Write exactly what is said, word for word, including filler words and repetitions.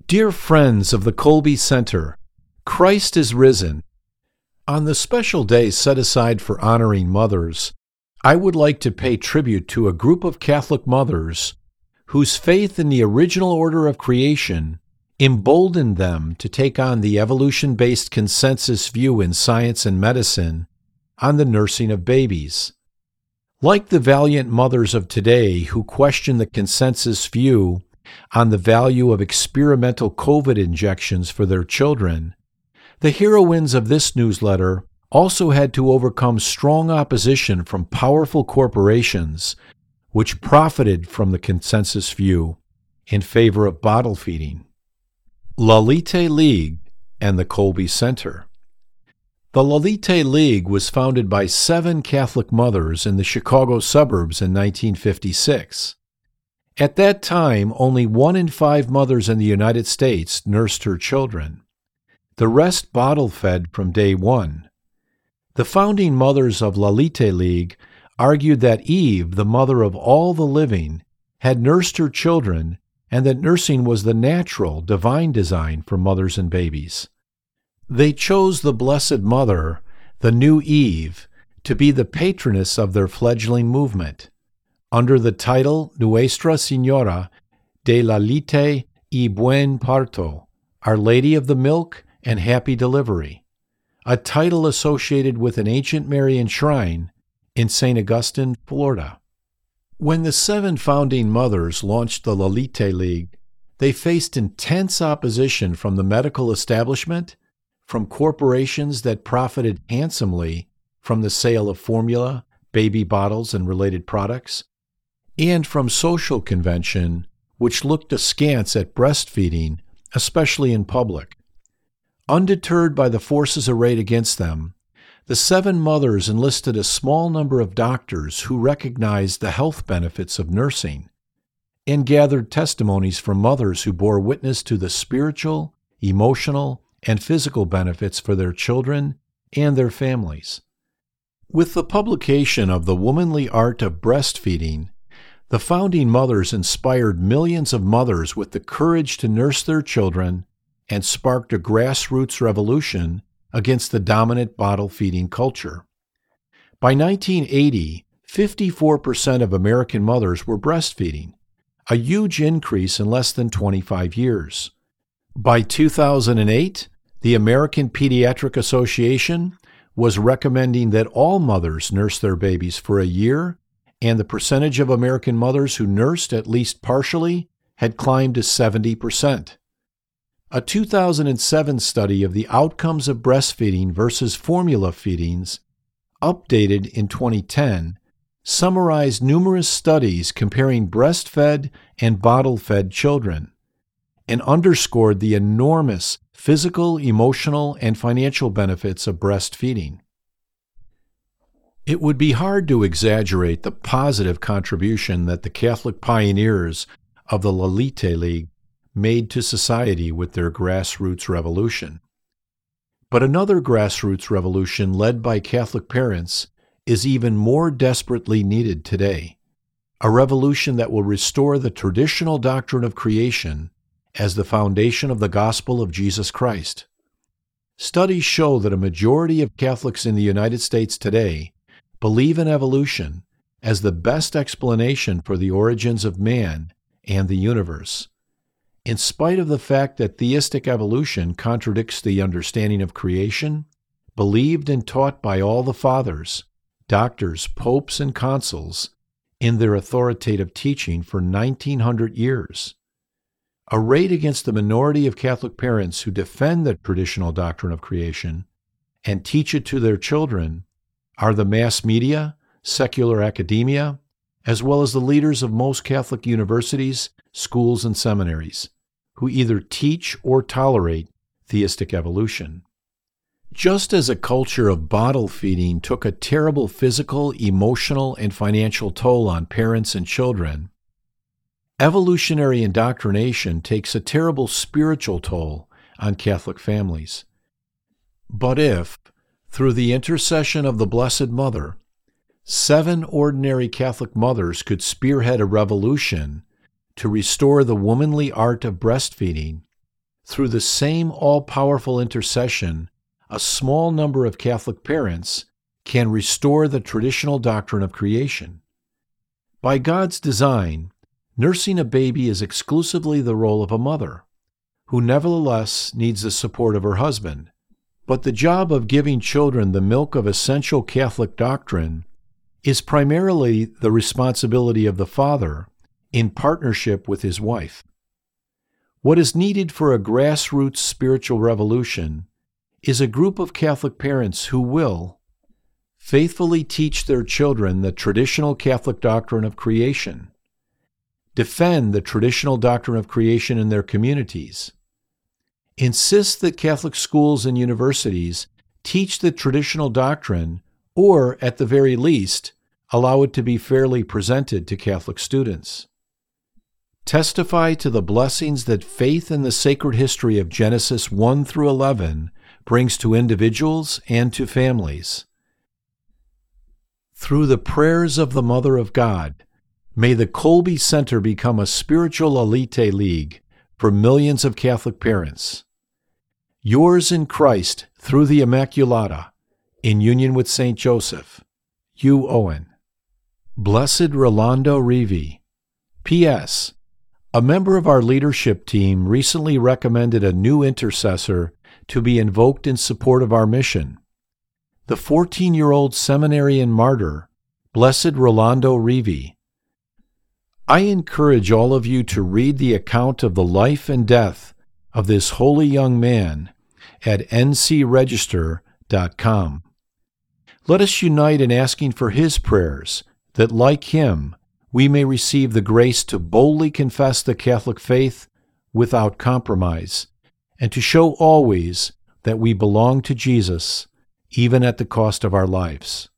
Dear friends of the Kolbe Center, Christ is risen. On the special day set aside for honoring mothers, I would like to pay tribute to a group of Catholic mothers whose faith in the original order of creation emboldened them to take on the evolution-based consensus view in science and medicine on the nursing of babies. Like the valiant mothers of today who question the consensus view on the value of experimental COVID injections for their children, the heroines of this newsletter also had to overcome strong opposition from powerful corporations which profited from the consensus view in favor of bottle feeding. Lalite League and the Kolbe Center. The Lalite League was founded by seven Catholic mothers in the Chicago suburbs in nineteen fifty-six. At that time, only one in five mothers in the United States nursed her children. The rest bottle-fed from day one. The founding mothers of Lalite League argued that Eve, the mother of all the living, had nursed her children and that nursing was the natural, divine design for mothers and babies. They chose the Blessed Mother, the new Eve, to be the patroness of their fledgling movement, under the title Nuestra Señora de la Leche y Buen Parto, Our Lady of the Milk and Happy Delivery, a title associated with an ancient Marian shrine in Saint Augustine, Florida. When the seven founding mothers launched the Lalite League, they faced intense opposition from the medical establishment, from corporations that profited handsomely from the sale of formula, baby bottles, and related products, and from social convention, which looked askance at breastfeeding, especially in public. Undeterred by the forces arrayed against them, the seven mothers enlisted a small number of doctors who recognized the health benefits of nursing and gathered testimonies from mothers who bore witness to the spiritual, emotional, and physical benefits for their children and their families. With the publication of The Womanly Art of Breastfeeding, the founding mothers inspired millions of mothers with the courage to nurse their children and sparked a grassroots revolution against the dominant bottle-feeding culture. By nineteen eighty, fifty-four percent of American mothers were breastfeeding, a huge increase in less than twenty-five years. By two thousand eight, the American Pediatric Association was recommending that all mothers nurse their babies for a year, and the percentage of American mothers who nursed at least partially had climbed to seventy percent. A two thousand seven study of the outcomes of breastfeeding versus formula feedings, updated in twenty ten, summarized numerous studies comparing breastfed and bottle-fed children, and underscored the enormous physical, emotional, and financial benefits of breastfeeding. It would be hard to exaggerate the positive contribution that the Catholic pioneers of the Lalite League made to society with their grassroots revolution. But another grassroots revolution led by Catholic parents is even more desperately needed today, a revolution that will restore the traditional doctrine of creation as the foundation of the gospel of Jesus Christ. Studies show that a majority of Catholics in the United States today believe in evolution as the best explanation for the origins of man and the universe, in spite of the fact that theistic evolution contradicts the understanding of creation believed and taught by all the fathers, doctors, popes, and consuls in their authoritative teaching for nineteen hundred years. Arrayed against the minority of Catholic parents who defend the traditional doctrine of creation and teach it to their children are the mass media, secular academia, as well as the leaders of most Catholic universities, schools, and seminaries, who either teach or tolerate theistic evolution. Just as a culture of bottle feeding took a terrible physical, emotional, and financial toll on parents and children, evolutionary indoctrination takes a terrible spiritual toll on Catholic families. But if, through the intercession of the Blessed Mother, seven ordinary Catholic mothers could spearhead a revolution to restore the womanly art of breastfeeding through the same all-powerful intercession, a small number of Catholic parents can restore the traditional doctrine of creation. By God's design, nursing a baby is exclusively the role of a mother, who nevertheless needs the support of her husband. But the job of giving children the milk of essential Catholic doctrine is primarily the responsibility of the father in partnership with his wife. What is needed for a grassroots spiritual revolution is a group of Catholic parents who will faithfully teach their children the traditional Catholic doctrine of creation, defend the traditional doctrine of creation in their communities, insist that Catholic schools and universities teach the traditional doctrine, or, at the very least, allow it to be fairly presented to Catholic students. Testify to the blessings that faith in the sacred history of Genesis one through eleven brings to individuals and to families. Through the prayers of the Mother of God, may the Kolbe Center become a spiritual elite league for millions of Catholic parents. Yours in Christ through the Immaculata, in union with Saint Joseph. Hugh Owen. Blessed Rolando Rivi. P S. A member of our leadership team recently recommended a new intercessor to be invoked in support of our mission. The fourteen-year-old seminarian martyr, Blessed Rolando Rivi. I encourage all of you to read the account of the life and death of this holy young man at n c register dot com. Let us unite in asking for his prayers, that like him, we may receive the grace to boldly confess the Catholic faith without compromise, and to show always that we belong to Jesus, even at the cost of our lives.